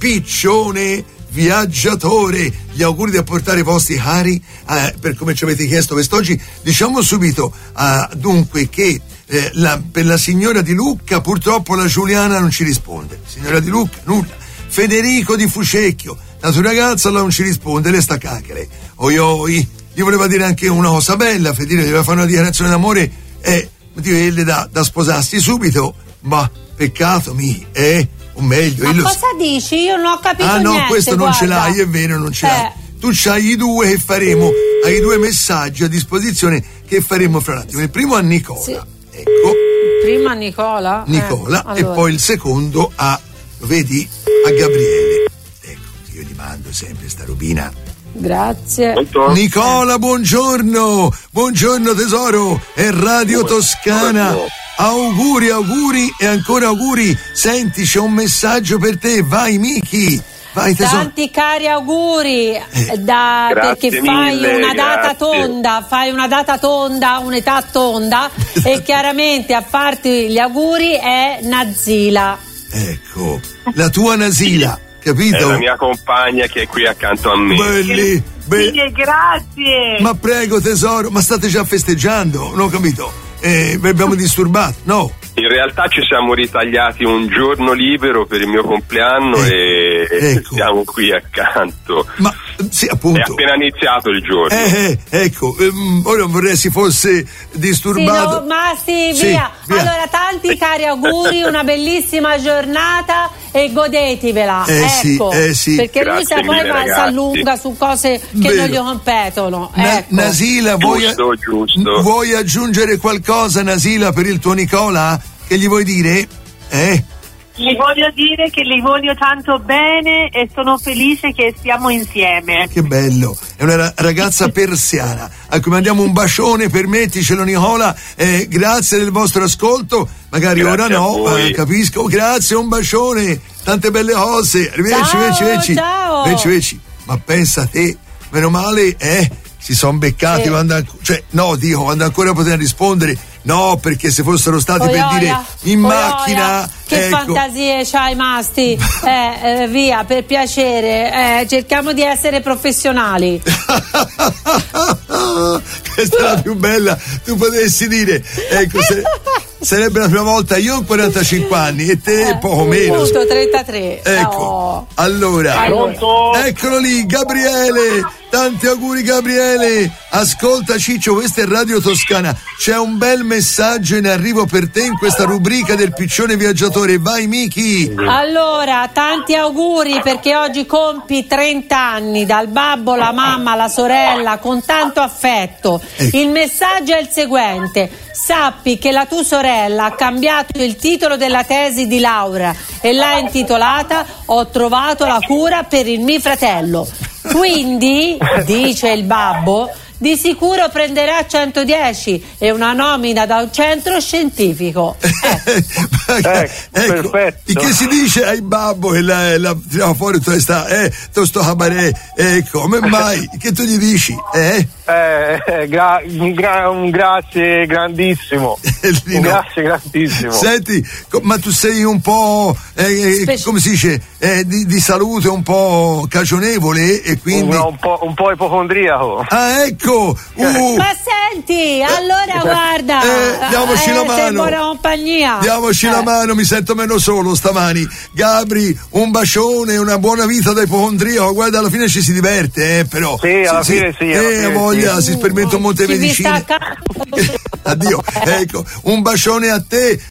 piccione viaggiatore. Gli auguri di apportare i vostri cari per come ci avete chiesto quest'oggi. Diciamo subito dunque che per la signora di Lucca purtroppo la Giuliana non ci risponde. Signora di Lucca, nulla. Federico di Fucecchio, la sua ragazza non ci risponde, le sta cachere. Oi. Gli voleva dire anche una cosa bella, Federico gli voleva fare una dichiarazione d'amore da sposarsi subito, ma peccato o meglio. Ma cosa dici? Io non ho capito niente. No, questo non ce l'hai, è vero, non ce l'hai. Tu c'hai i due che faremo, hai i due messaggi a disposizione che faremo fra un attimo. Il primo a Nicola, sì. Ecco. Prima Nicola, allora. E poi il secondo lo vedi, a Gabriele. Ecco, io gli mando sempre sta robina. Grazie. Nicola, buongiorno tesoro, è Radio Toscana. Auguri e ancora auguri. Senti, c'è un messaggio per te, vai Miki. Vai, tesoro. Tanti cari auguri perché fai una data tonda, un'età tonda e chiaramente a farti gli auguri è Nazila. Ecco, la tua Nazila, capito? È la mia compagna che è qui accanto a me. Belli. Grazie. Ma prego tesoro, ma state già festeggiando? Non ho capito. Vi abbiamo disturbato? No. In realtà ci siamo ritagliati un giorno libero per il mio compleanno e siamo qui accanto. Ma sì, appunto. È appena iniziato il giorno. Ecco, ora non vorrei si fosse disturbato. Via. Allora, tanti cari auguri, una bellissima giornata e godetivela. Ecco. Sì. Perché grazie lui si allunga su cose che non gli competono. Ecco. Nasila, giusto. Vuoi aggiungere qualcosa, Nasila, per il tuo Nicola? Che gli vuoi dire? Gli voglio dire che li voglio tanto bene e sono felice che stiamo insieme. Che bello, è una ragazza persiana a cui mandiamo un bacione, permetticelo Nicola, grazie del vostro ascolto, magari grazie ora no, capisco, grazie, un bacione, tante belle cose, arrivederci. Ciao. Ma pensa a te, meno male, si sono beccati quando ancora potevano rispondere. No, perché se fossero stati per dire in macchina. Che fantasie c'hai, Masti? Via, per piacere. Cerchiamo di essere professionali. Questa è la più bella. Tu potessi dire, ecco, sarebbe la prima volta. Io ho 45 anni e te poco meno. Appunto, 33. Ecco, allora. Eccolo lì, Gabriele. Tanti auguri Gabriele. Ascolta Ciccio, questa è Radio Toscana. C'è un bel messaggio in arrivo per te in questa rubrica del piccione viaggiatore. Vai Miki. Allora, tanti auguri perché oggi compi 30 anni, dal babbo, la mamma, la sorella, con tanto affetto. Il messaggio è il seguente: sappi che la tua sorella ha cambiato il titolo della tesi di laurea e l'ha intitolata "Ho trovato la cura per il mio fratello". Quindi, dice il babbo, di sicuro prenderà 110 e una nomina da un centro scientifico. Ecco. Perfetto. Che si dice ai babbo e la tiriamo fuori sto cabaret, come mai? Che tu gli dici? Un grazie grandissimo. Un grazie grandissimo. Senti, ma tu sei un po' come si dice, di salute un po' cagionevole e quindi un po' ipocondriaco. Ecco. Ma senti, allora guarda, diamoci la mano. Buona compagnia. Diamoci la mano, mi sento meno solo stamani. Gabri, un bacione, una buona vita da ipocondriaco. Guarda, alla fine ci si diverte, però. Sì, alla fine sì. Voglia, si sperimenta un monte medicine. Addio. Ecco, un bacione a te.